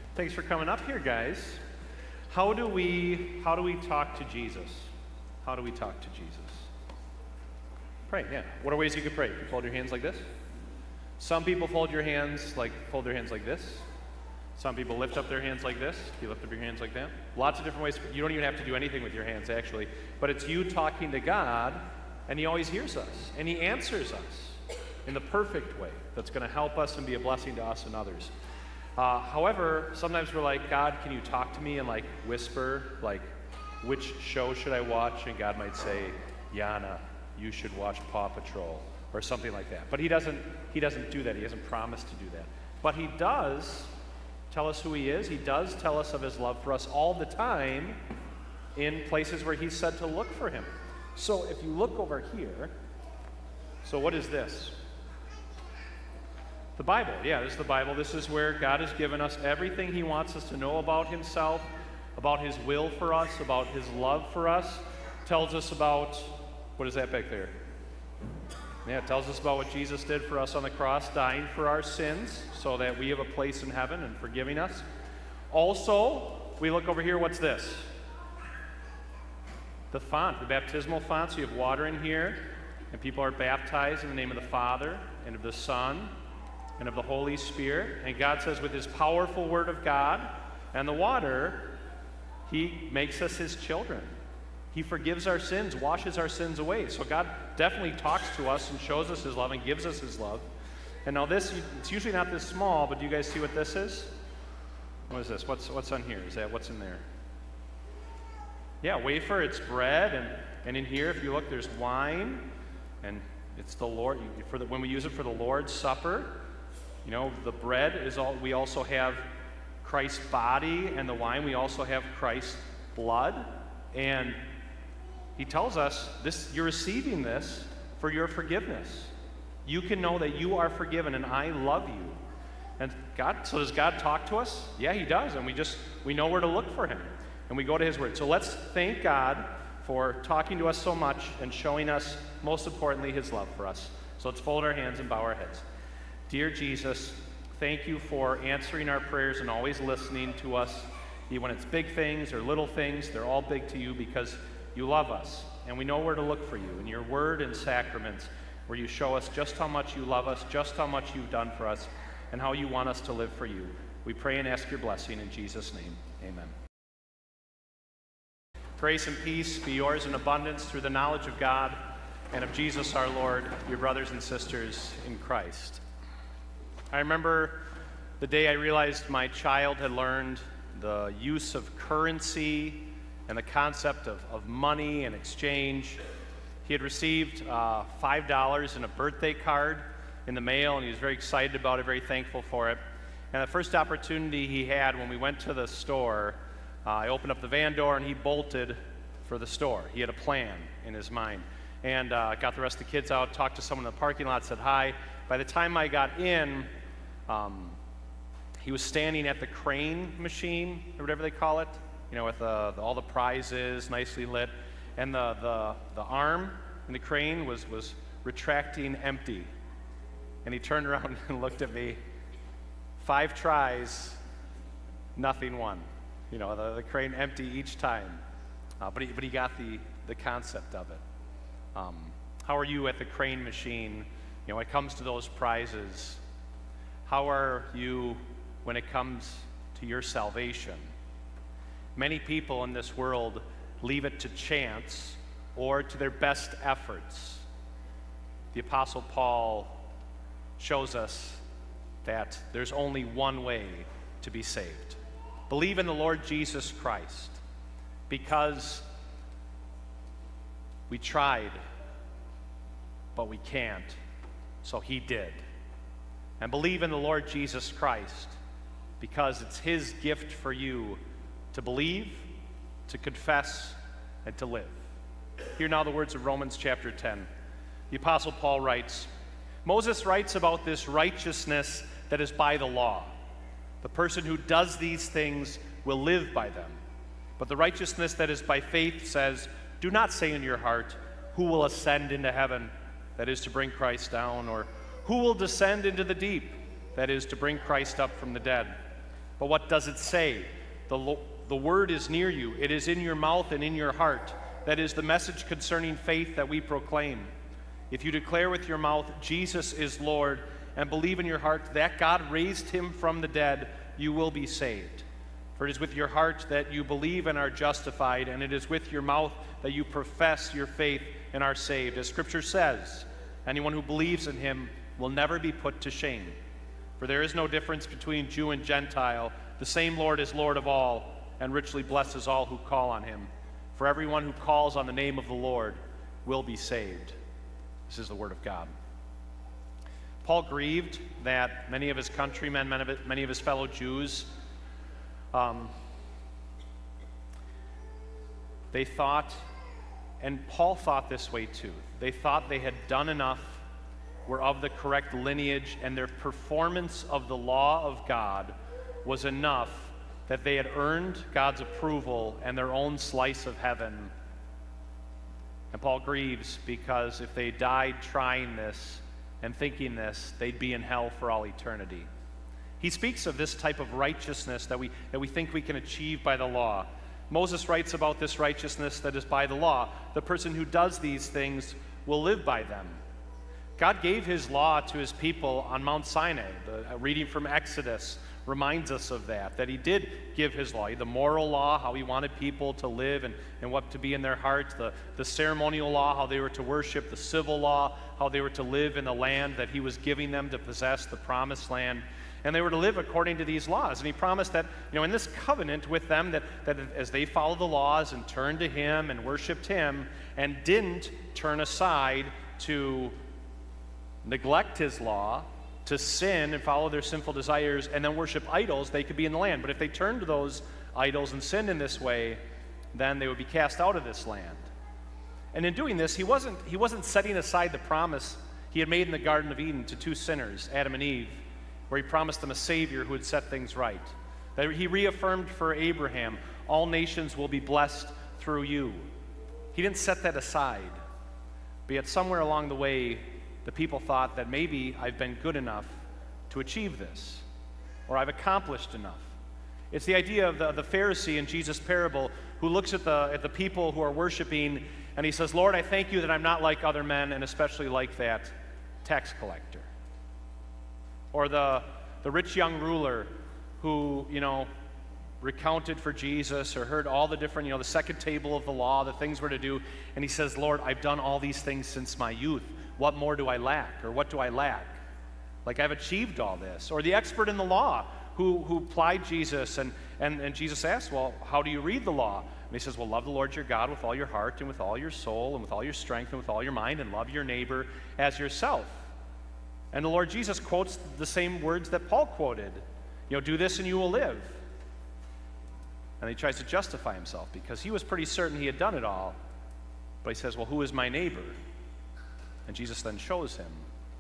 Thanks for coming up here, guys. How do we talk to Jesus? How do we talk to Jesus? Pray, yeah. What are ways you could pray? You fold your hands like this. Some people fold their hands like this. Some people lift up their hands like this. You lift up your hands like that. Lots of different ways. You don't even have to do anything with your hands, actually. But it's you talking to God, and He always hears us, and He answers us in the perfect way that's going to help us and be a blessing to us and others. However, sometimes we're like, God, can you talk to me and like whisper, like, which show should I watch? And God might say, Yana, you should watch Paw Patrol, or something like that. But He doesn't do that. He hasn't promised to do that. But He does tell us who He is. He does tell us of His love for us all the time in places where He said to look for Him. So if you look over here, so what is this? The Bible. Yeah, this is the Bible. This is where God has given us everything He wants us to know about Himself, about His will for us, about His love for us. Tells us about, what is that back there? Yeah, it tells us about what Jesus did for us on the cross, dying for our sins so that we have a place in heaven and forgiving us. Also, we look over here, what's this? The font, the baptismal font. So you have water in here, and people are baptized in the name of the Father and of the Son and of the Holy Spirit. And God says with His powerful Word of God and the water, He makes us His children. He forgives our sins, washes our sins away. So God definitely talks to us and shows us His love and gives us His love. And now this, it's usually not this small, but do you guys see what this is? What is this? What's on here? Is that what's in there? Yeah, wafer, it's bread, and in here, if you look, there's wine, and it's the Lord, when we use it for the Lord's Supper, you know, the bread is all, we also have Christ's body, and the wine, we also have Christ's blood, and He tells us, this, you're receiving this for your forgiveness. You can know that you are forgiven, and I love you. And God, so does God talk to us? Yeah, He does, and we know where to look for Him, and we go to His Word. So let's thank God for talking to us so much and showing us, most importantly, His love for us. So let's fold our hands and bow our heads. Dear Jesus, thank You for answering our prayers and always listening to us. Even when it's big things or little things, they're all big to You because You love us. And we know where to look for You in Your Word and sacraments, where You show us just how much You love us, just how much You've done for us, and how You want us to live for You. We pray and ask Your blessing in Jesus' name. Amen. Grace and peace be yours in abundance through the knowledge of God and of Jesus our Lord, your brothers and sisters in Christ. I remember the day I realized my child had learned the use of currency and the concept of money and exchange. He had received $5 in a birthday card in the mail, and he was very excited about it, very thankful for it. And the first opportunity he had when we went to the store, I opened up the van door and he bolted for the store. He had a plan in his mind. And got the rest of the kids out, talked to someone in the parking lot, said hi. By the time I got in, he was standing at the crane machine, or whatever they call it, you know, with all the prizes, nicely lit. And the arm in the crane was retracting empty. And he turned around and looked at me. 5 tries, nothing won. You know, the crane empty each time. But he got the concept of it. How are you at the crane machine, you know, when it comes to those prizes? How are you when it comes to your salvation? Many people in this world leave it to chance or to their best efforts. The Apostle Paul shows us that there's only one way to be saved. Believe in the Lord Jesus Christ, because we tried, but we can't, so He did. And believe in the Lord Jesus Christ, because it's His gift for you to believe, to confess, and to live. Hear now the words of Romans chapter 10. The Apostle Paul writes, Moses writes about this righteousness that is by the law. The person who does these things will live by them. But the righteousness that is by faith says, do not say in your heart, who will ascend into heaven, that is to bring Christ down, or who will descend into the deep, that is to bring Christ up from the dead. But what does it say? The word is near you. It is in your mouth and in your heart. That is the message concerning faith that we proclaim. If you declare with your mouth, Jesus is Lord, and believe in your heart that God raised him from the dead, you will be saved. For it is with your heart that you believe and are justified, and it is with your mouth that you profess your faith and are saved. As Scripture says, anyone who believes in him will never be put to shame. For there is no difference between Jew and Gentile. The same Lord is Lord of all, and richly blesses all who call on him. For everyone who calls on the name of the Lord will be saved. This is the word of God. Paul grieved that many of his countrymen, many of his fellow Jews, they thought, and Paul thought this way too, they thought they had done enough, were of the correct lineage, and their performance of the law of God was enough that they had earned God's approval and their own slice of heaven. And Paul grieves because if they died trying this and thinking this, they'd be in hell for all eternity. He speaks of this type of righteousness that we think we can achieve by the law. Moses writes about this righteousness that is by the law. The person who does these things will live by them. God gave his law to his people on Mount Sinai. The reading from Exodus reminds us of that he did give his law, the moral law, how he wanted people to live and what to be in their hearts, the ceremonial law, how they were to worship, the civil law, how they were to live in the land that he was giving them to possess, the promised land. And they were to live according to these laws. And he promised that, in this covenant with them, that as they followed the laws and turned to him and worshiped him and didn't turn aside to neglect his law, to sin and follow their sinful desires and then worship idols, they could be in the land. But if they turned to those idols and sinned in this way, then they would be cast out of this land. And in doing this, he wasn't setting aside the promise he had made in the Garden of Eden to two sinners, Adam and Eve, where he promised them a Savior who would set things right. That he reaffirmed for Abraham, all nations will be blessed through you. He didn't set that aside. But yet somewhere along the way, the people thought that maybe I've been good enough to achieve this, or I've accomplished enough. It's the idea of the Pharisee in Jesus' parable who looks at the people who are worshiping, and he says, Lord, I thank you that I'm not like other men, and especially like that tax collector. Or the rich young ruler who, recounted for Jesus or heard all the different, the second table of the law, the things we're to do, and he says, Lord, I've done all these things since my youth. What more do I lack? Or what do I lack? Like I've achieved all this. Or the expert in the law who plied Jesus, and Jesus asked, well, how do you read the law? And he says, well, love the Lord your God with all your heart and with all your soul and with all your strength and with all your mind, and love your neighbor as yourself. And the Lord Jesus quotes the same words that Paul quoted. Do this and you will live. And he tries to justify himself because he was pretty certain he had done it all. But he says, well, who is my neighbor? And Jesus then shows him.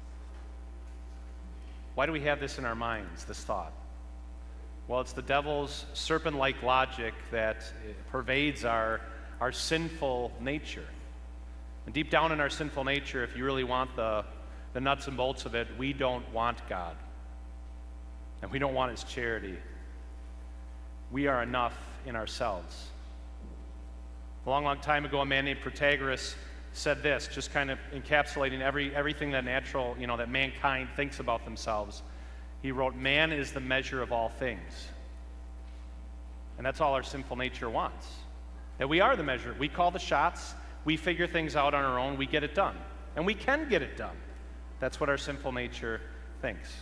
Why do we have this in our minds, this thought? Well, it's the devil's serpent-like logic that pervades our sinful nature. And deep down in our sinful nature, if you really want the nuts and bolts of it, we don't want God. And we don't want his charity. We are enough in ourselves. A long, long time ago, a man named Protagoras said this, just kind of encapsulating everything that that mankind thinks about themselves. He wrote, man is the measure of all things. And that's all our sinful nature wants. That we are the measure. We call the shots. We figure things out on our own. We get it done. And we can get it done. That's what our sinful nature thinks.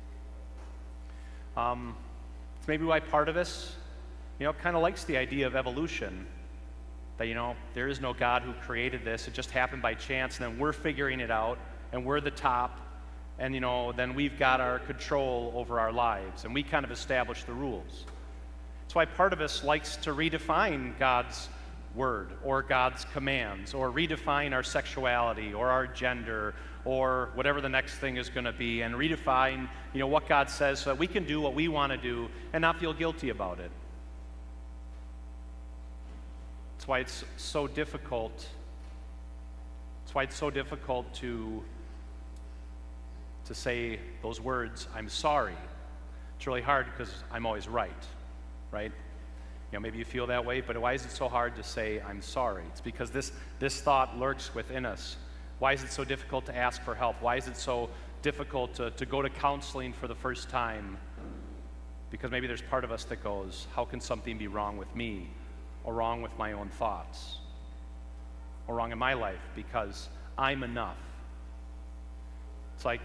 It's maybe why part of us, kind of likes the idea of evolution. That, there is no God who created this. It just happened by chance, and then we're figuring it out, and we're the top, and, then we've got our control over our lives, and we kind of establish the rules. That's why part of us likes to redefine God's word or God's commands, or redefine our sexuality or our gender or whatever the next thing is going to be, and redefine, what God says so that we can do what we want to do and not feel guilty about it. That's why it's so difficult. That's why it's so difficult to say those words, I'm sorry. It's really hard because I'm always right? Maybe you feel that way, but why is it so hard to say, I'm sorry? It's because this thought lurks within us. Why is it so difficult to ask for help? Why is it so difficult to go to counseling for the first time? Because maybe there's part of us that goes, how can something be wrong with me, or wrong with my own thoughts, or wrong in my life because I'm enough? It's like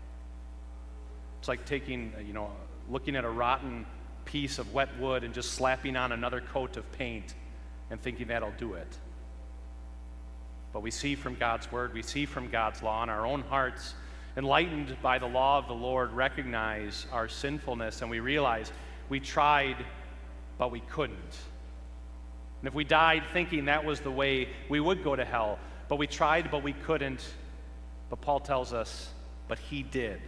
taking, looking at a rotten piece of wet wood and just slapping on another coat of paint and thinking that'll do it. But we see from God's word, we see from God's law, in our own hearts, enlightened by the law of the Lord, recognize our sinfulness, and we realize we tried, but we couldn't. And if we died thinking that was the way, we would go to hell. But we tried, but we couldn't. But Paul tells us, but he did.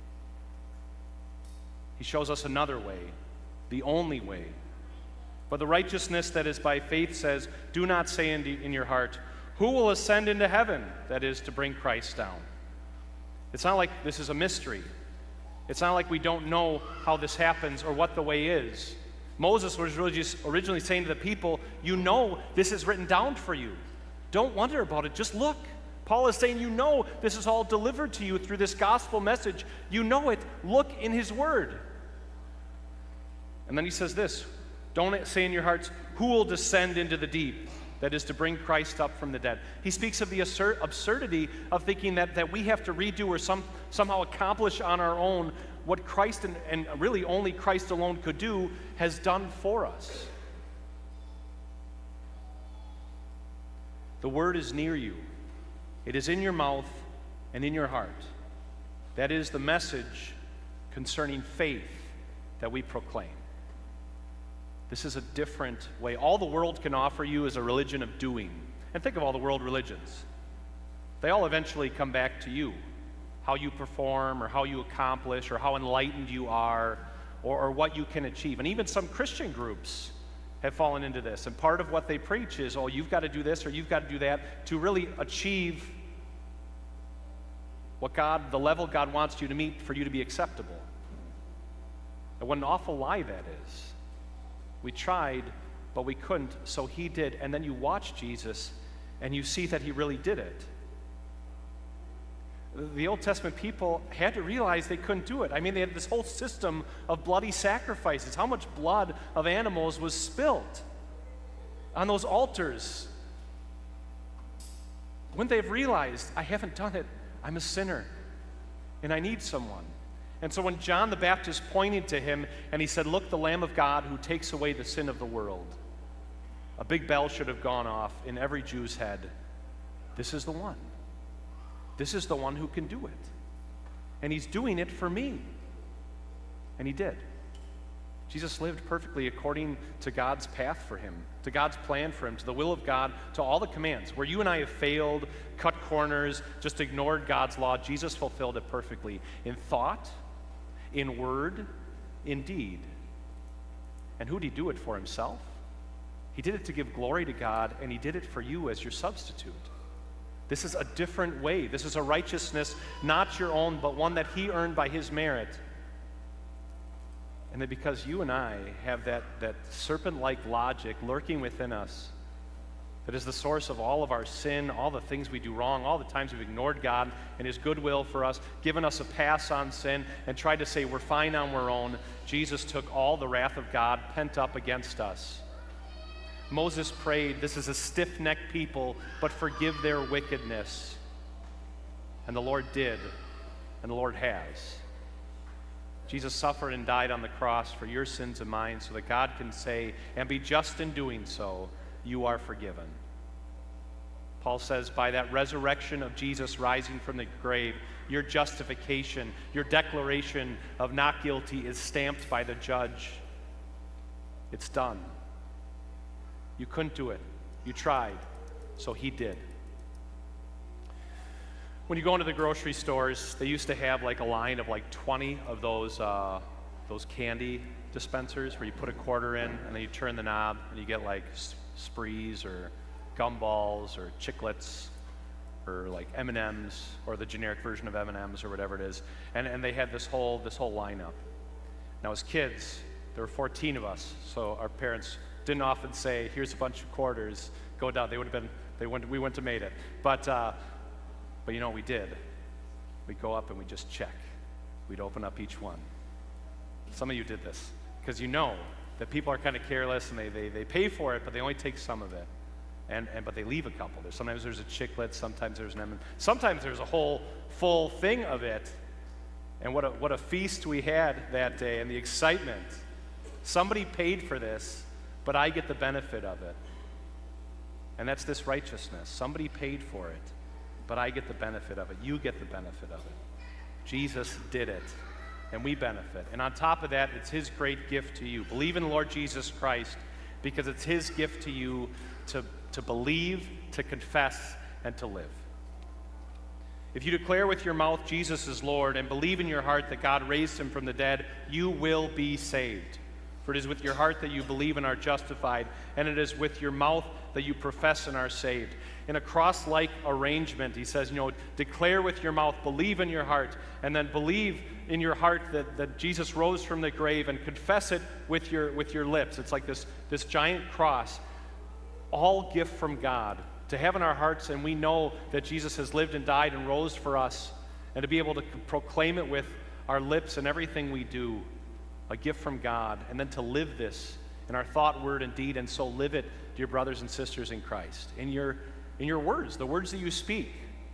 He shows us another way, the only way. But the righteousness that is by faith says, do not say in your heart, who will ascend into heaven? That is, to bring Christ down. It's not like this is a mystery. It's not like we don't know how this happens or what the way is. Moses was originally saying to the people, this is written down for you. Don't wonder about it, just look. Paul is saying, this is all delivered to you through this gospel message. You know it. Look in his word. And then he says this, don't say in your hearts, who will descend into the deep? That is, to bring Christ up from the dead. He speaks of the absurdity of thinking that we have to redo or somehow accomplish on our own what Christ and really only Christ alone could do has done for us. The word is near you. It is in your mouth and in your heart. That is the message concerning faith that we proclaim. This is a different way. All the world can offer you is a religion of doing. And think of all the world religions. They all eventually come back to you. How you perform, or how you accomplish, or how enlightened you are, or what you can achieve. And even some Christian groups have fallen into this. And part of what they preach is, you've got to do this or you've got to do that to really achieve the level God wants you to meet for you to be acceptable. And what an awful lie that is. We tried, but we couldn't, so he did. And then you watch Jesus, and you see that he really did it. The Old Testament people had to realize they couldn't do it. I mean, they had this whole system of bloody sacrifices. How much blood of animals was spilled on those altars? Wouldn't they have realized, I haven't done it, I'm a sinner, and I need someone? And so when John the Baptist pointed to him and he said, look, the Lamb of God who takes away the sin of the world, a big bell should have gone off in every Jew's head. This is the one. This is the one who can do it. And he's doing it for me. And he did. Jesus lived perfectly according to God's path for him, to God's plan for him, to the will of God, to all the commands. Where you and I have failed, cut corners, just ignored God's law, Jesus fulfilled it perfectly in thought, in word, in deed. And who did he do it for? Himself? He did it to give glory to God, and he did it for you as your substitute. This is a different way. This is a righteousness not your own, but one that he earned by his merit. And that because you and I have that serpent-like logic lurking within us, that is the source of all of our sin, all the things we do wrong, all the times we've ignored God and his goodwill for us, given us a pass on sin, and tried to say we're fine on our own. Jesus took all the wrath of God pent up against us. Moses prayed, this is a stiff-necked people, but forgive their wickedness. And the Lord did, and the Lord has. Jesus suffered and died on the cross for your sins and mine so that God can say, and be just in doing so, you are forgiven. Paul says, by that resurrection of Jesus rising from the grave, your justification, your declaration of not guilty is stamped by the judge. It's done. You couldn't do it. You tried, so he did. When you go into the grocery stores, they used to have like a line of like 20 of those candy dispensers where you put a quarter in and then you turn the knob and you get like Sprees or gumballs or chiclets or like M&Ms or the generic version of M&Ms or whatever it is. And they had this whole lineup. Now, as kids, there were 14 of us, so our parents didn't often say, here's a bunch of quarters, go down. We wouldn't have made it. But you know what we did? We'd go up and we'd just check. We'd open up each one. Some of you did this, because you know that people are kind of careless and they pay for it, but they only take some of it. But they leave a couple. Sometimes there's a chiclet, sometimes there's an M&M, sometimes there's a whole full thing of it. And what a feast we had that day, and the excitement. Somebody paid for this, but I get the benefit of it. And that's this righteousness. Somebody paid for it, but I get the benefit of it. You get the benefit of it. Jesus did it, and we benefit. And on top of that, it's his great gift to you. Believe in the Lord Jesus Christ, because it's his gift to you to believe, to confess, and to live. If you declare with your mouth Jesus is Lord and believe in your heart that God raised him from the dead, you will be saved. For it is with your heart that you believe and are justified, and it is with your mouth that you profess and are saved. In a cross-like arrangement, he says, declare with your mouth, believe in your heart, and then believe in your heart that Jesus rose from the grave, and confess it with your lips. It's like this giant cross, all gift from God, to have in our hearts, and we know that Jesus has lived and died and rose for us, and to be able to proclaim it with our lips and everything we do, a gift from God, and then to live this in our thought, word, and deed, and so live it, dear brothers and sisters in Christ, in your words, the words that you speak.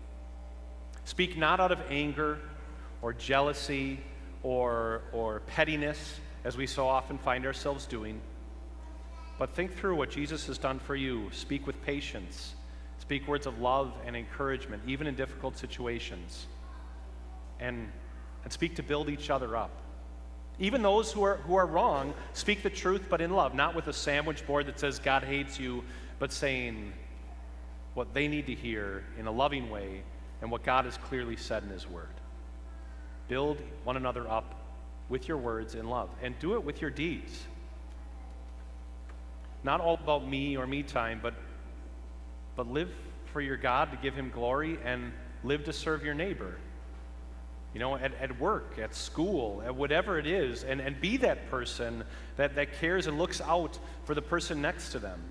Speak not out of anger or jealousy or pettiness, as we so often find ourselves doing, but think through what Jesus has done for you. Speak with patience. Speak words of love and encouragement, even in difficult situations. And speak to build each other up. Even those who are wrong, speak the truth, but in love, not with a sandwich board that says God hates you, but saying what they need to hear in a loving way and what God has clearly said in his word. Build one another up with your words in love, and do it with your deeds. Not all about me or me time, but live for your God to give him glory, and live to serve your neighbor. At work, at school, at whatever it is, and be that person that cares and looks out for the person next to them.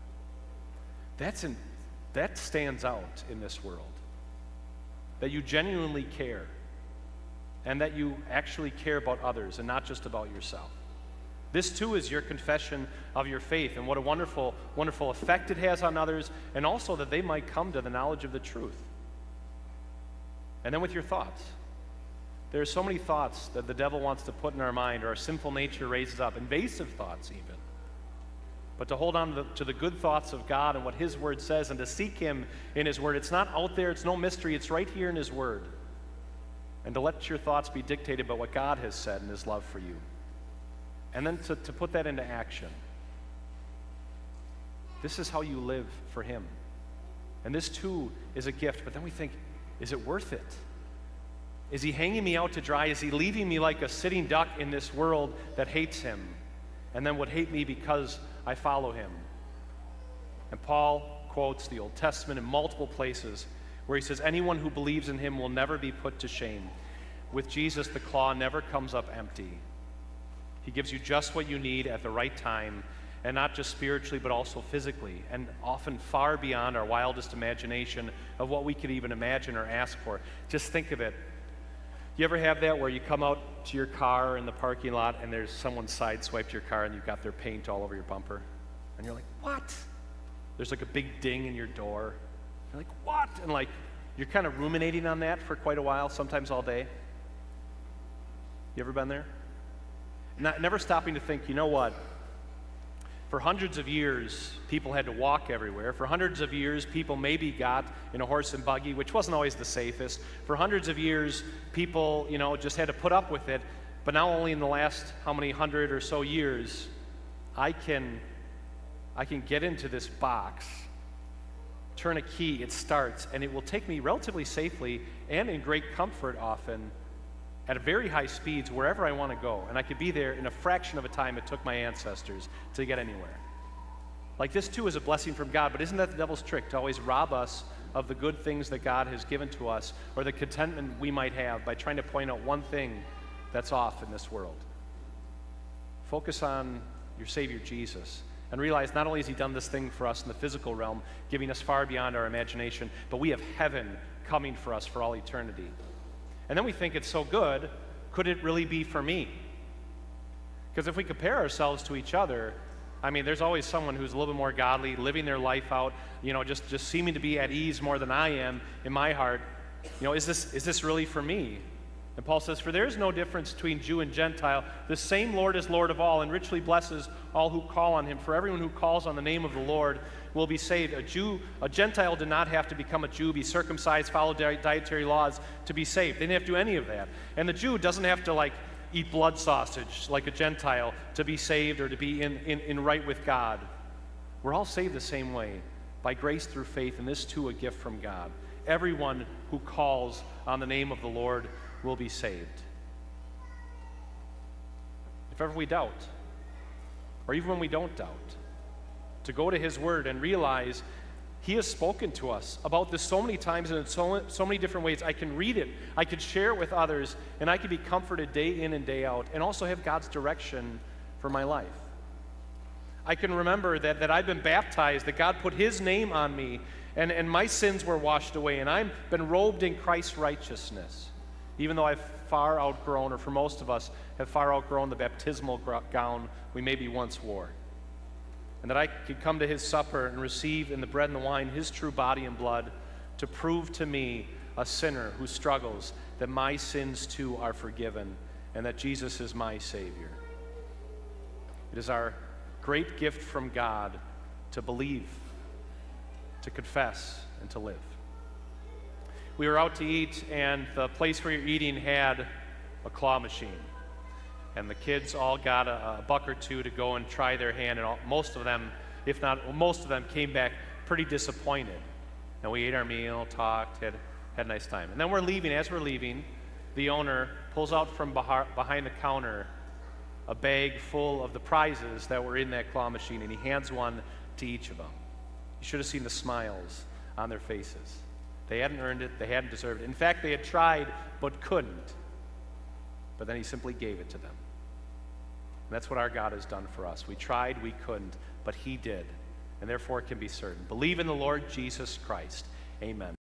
That stands out in this world. That you genuinely care, and that you actually care about others and not just about yourself. This too is your confession of your faith, and what a wonderful, wonderful effect it has on others, and also that they might come to the knowledge of the truth. And then with your thoughts. There are so many thoughts that the devil wants to put in our mind, or our sinful nature raises up, invasive thoughts even. But to hold on to the good thoughts of God and what his word says, and to seek him in his word. It's not out there, it's no mystery, it's right here in his word. And to let your thoughts be dictated by what God has said in his love for you. And then to put that into action. This is how you live for him. And this too is a gift, but then we think, is it worth it? Is he hanging me out to dry? Is he leaving me like a sitting duck in this world that hates him, and then would hate me because I follow him? And Paul quotes the Old Testament in multiple places where he says, anyone who believes in him will never be put to shame. With Jesus, the claw never comes up empty. He gives you just what you need at the right time, and not just spiritually, but also physically, and often far beyond our wildest imagination of what we could even imagine or ask for. Just think of it. You ever have that where you come out to your car in the parking lot and there's someone sideswiped your car and you've got their paint all over your bumper? And you're like, what? There's like a big ding in your door. You're like, what? And like, you're kind of ruminating on that for quite a while, sometimes all day. You ever been there? Never stopping to think, you know what? For hundreds of years, people had to walk everywhere. For hundreds of years, people maybe got in a horse and buggy, which wasn't always the safest. For hundreds of years, people, just had to put up with it. But now only in the last, how many hundred or so years, I can get into this box, turn a key, it starts, and it will take me relatively safely and in great comfort often at very high speeds wherever I want to go. And I could be there in a fraction of a time it took my ancestors to get anywhere. Like this too is a blessing from God, but isn't that the devil's trick, to always rob us of the good things that God has given to us, or the contentment we might have by trying to point out one thing that's off in this world? Focus on your Savior, Jesus, and realize not only has he done this thing for us in the physical realm, giving us far beyond our imagination, but we have heaven coming for us for all eternity. And then we think it's so good, could it really be for me? Because if we compare ourselves to each other, I mean, there's always someone who's a little bit more godly, living their life out, just seeming to be at ease more than I am in my heart. Is this really for me? And Paul says, for there is no difference between Jew and Gentile. The same Lord is Lord of all and richly blesses all who call on him. For everyone who calls on the name of the Lord will be saved. A Gentile did not have to become a Jew, be circumcised, follow dietary laws to be saved. They didn't have to do any of that. And the Jew doesn't have to eat blood sausage like a Gentile to be saved or to be in right with God. We're all saved the same way, by grace through faith, and this too a gift from God. Everyone who calls on the name of the Lord will be saved. If ever we doubt, or even when we don't doubt, to go to his word and realize he has spoken to us about this so many times and in so many different ways. I can read it, I can share it with others, and I can be comforted day in and day out, and also have God's direction for my life. I can remember that I've been baptized, that God put his name on me, and my sins were washed away, and I've been robed in Christ's righteousness. Even though I've far outgrown, or for most of us, have far outgrown the baptismal gown we maybe once wore. And that I could come to his supper and receive in the bread and the wine his true body and blood to prove to me, a sinner who struggles, that my sins too are forgiven and that Jesus is my Savior. It is our great gift from God to believe, to confess, and to live. We were out to eat, and the place where you're eating had a claw machine. And the kids all got a buck or two to go and try their hand, and most of them, if not most of them, came back pretty disappointed. And we ate our meal, talked, had a nice time. And then we're leaving. As we're leaving, the owner pulls out from behind the counter a bag full of the prizes that were in that claw machine, and he hands one to each of them. You should have seen the smiles on their faces. They hadn't earned it, they hadn't deserved it. In fact, they had tried but couldn't. But then he simply gave it to them. And that's what our God has done for us. We tried, we couldn't, but he did. And therefore it can be certain. Believe in the Lord Jesus Christ. Amen.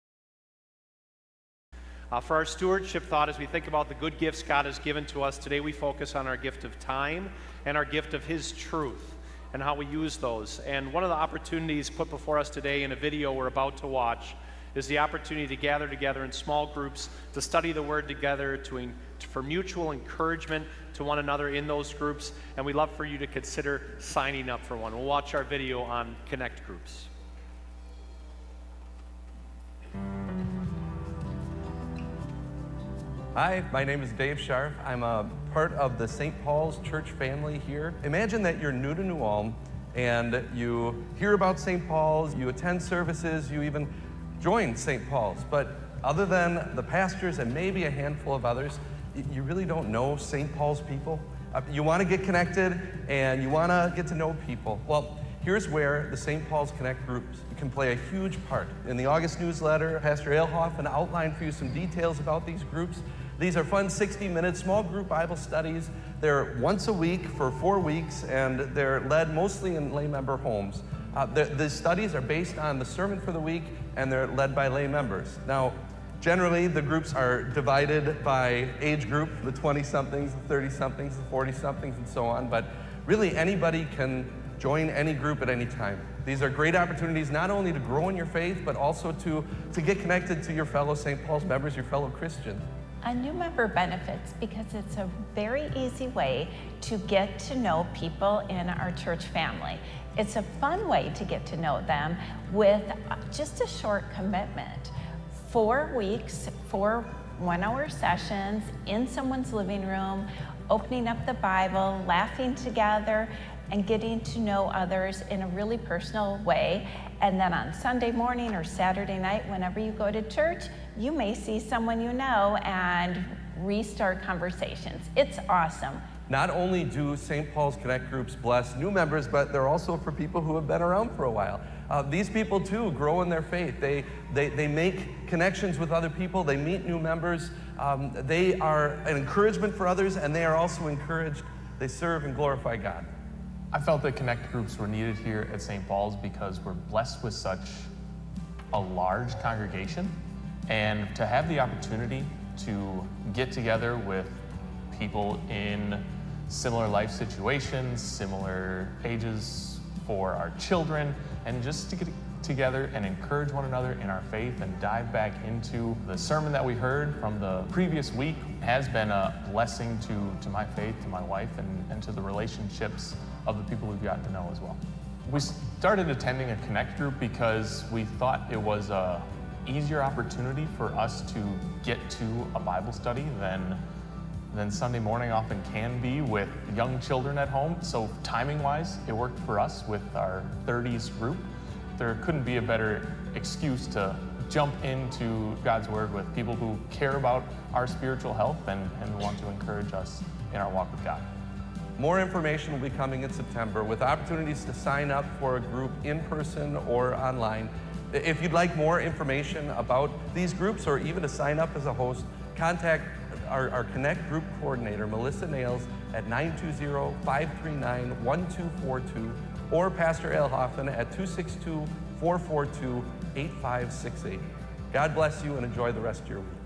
For our stewardship thought, as we think about the good gifts God has given to us, today we focus on our gift of time and our gift of his truth and how we use those. And one of the opportunities put before us today in a video we're about to watch is the opportunity to gather together in small groups to study the Word together, for mutual encouragement to one another in those groups, and we'd love for you to consider signing up for one. We'll watch our video on Connect Groups. Hi, my name is Dave Scharf. I'm a part of the St. Paul's church family here. Imagine that you're new to New Ulm and you hear about St. Paul's, you attend services, you even join St. Paul's, but other than the pastors and maybe a handful of others, you really don't know St. Paul's people. You want to get connected and you want to get to know people. Well, here's where the St. Paul's Connect groups can play a huge part. In the August newsletter, Pastor Ailhoff outlined for you some details about these groups. These are fun 60-minute small group Bible studies. They're once a week for 4 weeks, and they're led mostly in lay member homes. The studies are based on the sermon for the week, and they're led by lay members. Now, generally, the groups are divided by age group, the 20-somethings, the 30-somethings, the 40-somethings, and so on, but really anybody can join any group at any time. These are great opportunities not only to grow in your faith, but also to get connected to your fellow St. Paul's members, your fellow Christians. A new member benefits because it's a very easy way to get to know people in our church family. It's a fun way to get to know them with just a short commitment. 4 weeks, 4 one-hour sessions in someone's living room, opening up the Bible, laughing together, and getting to know others in a really personal way. And then on Sunday morning or Saturday night, whenever you go to church, you may see someone you know and restart conversations. It's awesome. Not only do St. Paul's Connect groups bless new members, but they're also for people who have been around for a while. These people too grow in their faith. They make connections with other people. They meet new members. They are an encouragement for others, and they are also encouraged they serve and glorify God. I felt that connect groups were needed here at St. Paul's because we're blessed with such a large congregation, and to have the opportunity to get together with people in similar life situations, similar ages for our children, and just to get together and encourage one another in our faith and dive back into the sermon that we heard from the previous week has been a blessing to my faith, to my wife, and to the relationships of the people we've gotten to know as well. We started attending a connect group because we thought it was a easier opportunity for us to get to a Bible study than Sunday morning often can be with young children at home. So timing-wise, it worked for us with our 30s group. There couldn't be a better excuse to jump into God's Word with people who care about our spiritual health and want to encourage us in our walk with God. More information will be coming in September with opportunities to sign up for a group in person or online. If you'd like more information about these groups or even to sign up as a host, contact our Connect Group Coordinator, Melissa Nails, at 920-539-1242 or Pastor Al Hoffman at 262-442-8568. God bless you and enjoy the rest of your week.